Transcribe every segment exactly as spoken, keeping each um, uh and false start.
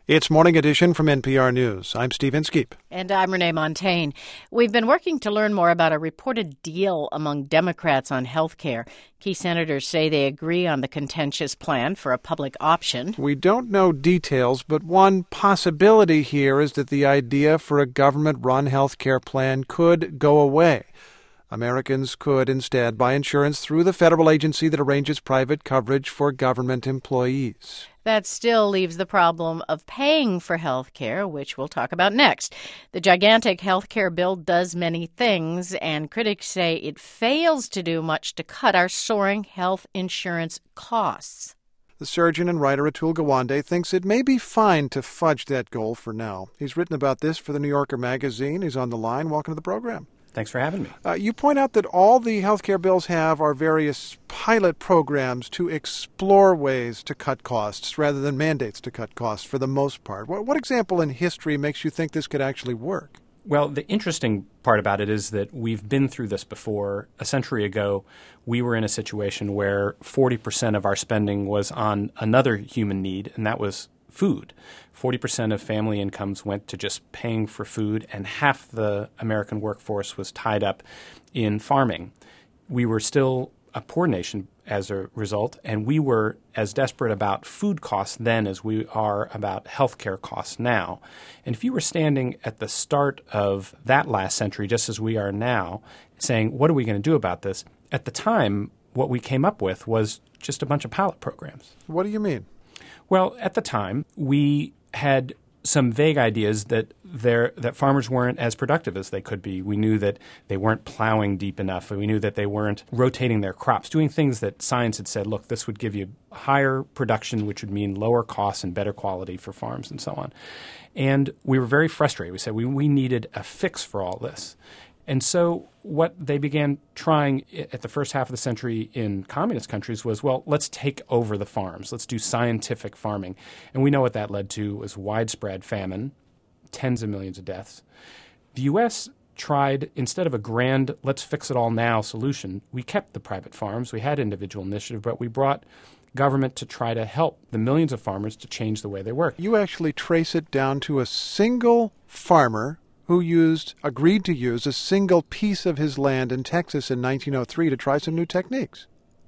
It's Morning Edition from N P R News. I'm Steve Inskeep. And I'm Renee Montagne. We've been working to learn more about a reported deal among Democrats on health care. Key senators say they agree on the contentious plan for a public option. We don't know details, but one possibility here is that the idea for a government-run health care plan could go away. Americans could instead buy insurance through the federal agency that arranges private coverage for government employees. That still leaves the problem of paying for health care, which we'll talk about next. The gigantic health care bill does many things, and critics say it fails to do much to cut our soaring health insurance costs. The surgeon and writer Atul Gawande thinks it may be fine to fudge that goal for now. He's written about this for the New Yorker magazine. He's on the line. Welcome to the program. Thanks for having me. Uh, you point out that all the health care bills have are various pilot programs to explore ways to cut costs rather than mandates to cut costs for the most part. What, what example in history makes you think this could actually work? Well, the interesting part about it is that we've been through this before. A century ago, we were in a situation where forty percent of our spending was on another human need, and that was food. forty percent of family incomes went to just paying for food, and half the American workforce was tied up in farming. We were still a poor nation as a result, and we were as desperate about food costs then as we are about healthcare costs now. And if you were standing at the start of that last century, just as we are now, saying, what are we going to do about this? At the time, what we came up with was just a bunch of pilot programs. What do you mean? Well, at the time, we had some vague ideas that there that farmers weren't as productive as they could be. We knew that they weren't plowing deep enough. We knew that they weren't rotating their crops, doing things that science had said, look, this would give you higher production, which would mean lower costs and better quality for farms and so on. And we were very frustrated. We said we, we needed a fix for all this. And so what they began trying at the first half of the century in communist countries was, well, let's take over the farms. Let's do scientific farming. And we know what that led to was widespread famine, tens of millions of deaths. The U S tried, instead of a grand let's fix it all now solution, we kept the private farms. We had individual initiative, but we brought government to try to help the millions of farmers to change the way they work. You actually trace it down to a single farmer who used, agreed to use a single piece of his land in Texas in nineteen oh three to try some new techniques.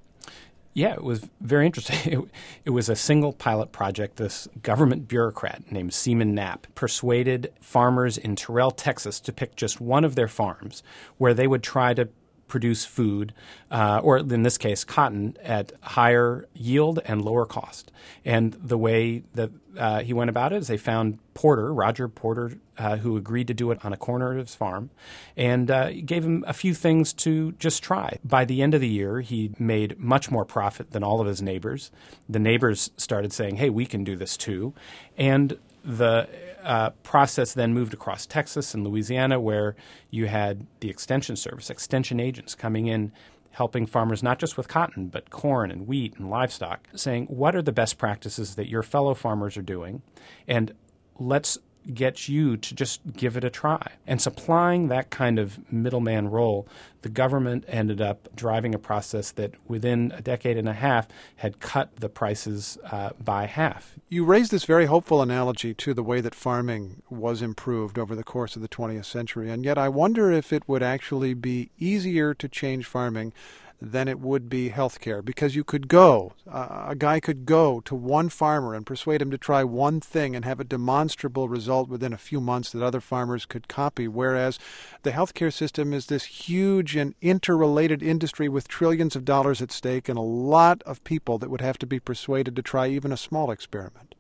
Yeah, it was very interesting. It, it was a single pilot project. This government bureaucrat named Seaman Knapp persuaded farmers in Terrell, Texas, to pick just one of their farms where they would try to produce food, uh, or in this case, cotton, at higher yield and lower cost. And the way that uh, he went about it is they found Porter, Roger Porter, uh, who agreed to do it on a corner of his farm, and uh, gave him a few things to just try. By the end of the year, he made much more profit than all of his neighbors. The neighbors started saying, hey, we can do this too. And the uh, process then moved across Texas and Louisiana, where you had the Extension Service, extension agents coming in, helping farmers not just with cotton, but corn and wheat and livestock, saying, what are the best practices that your fellow farmers are doing? And let's get you to just give it a try. And supplying that kind of middleman role, the government ended up driving a process that within a decade and a half had cut the prices uh, by half. You raised this very hopeful analogy to the way that farming was improved over the course of the twentieth century, and yet I wonder if it would actually be easier to change farming than it would be healthcare, because you could go, uh, a guy could go to one farmer and persuade him to try one thing and have a demonstrable result within a few months that other farmers could copy, whereas the healthcare system is this huge and interrelated industry with trillions of dollars at stake and a lot of people that would have to be persuaded to try even a small experiment.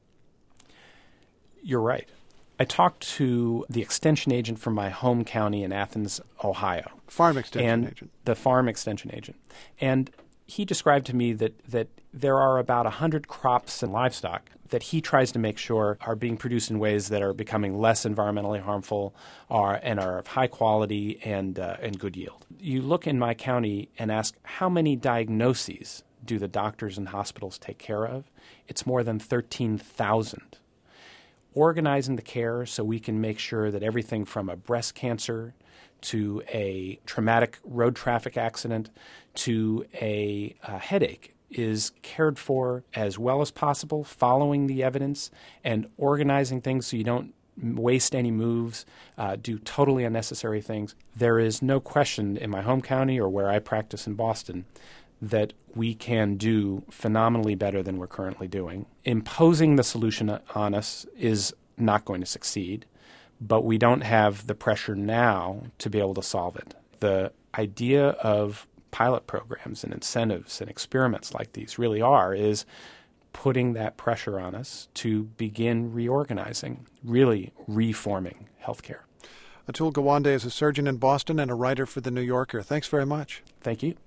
You're right. I talked to the extension agent from my home county in Athens, Ohio. Farm extension and agent. The farm extension agent. And he described to me that, that there are about one hundred crops and livestock that he tries to make sure are being produced in ways that are becoming less environmentally harmful are, and are of high quality and, uh, and good yield. You look in my county and ask, how many diagnoses do the doctors and hospitals take care of? It's more than thirteen thousand. Organizing the care so we can make sure that everything from a breast cancer to a traumatic road traffic accident to a, a headache is cared for as well as possible, following the evidence and organizing things so you don't waste any moves, uh, do totally unnecessary things, there is no question in my home county or where I practice in Boston that we can do phenomenally better than we're currently doing. Imposing the solution on us is not going to succeed, but we don't have the pressure now to be able to solve it. The idea of pilot programs and incentives and experiments like these really are is putting that pressure on us to begin reorganizing, really reforming healthcare. Atul Gawande is a surgeon in Boston and a writer for The New Yorker. Thanks very much. Thank you.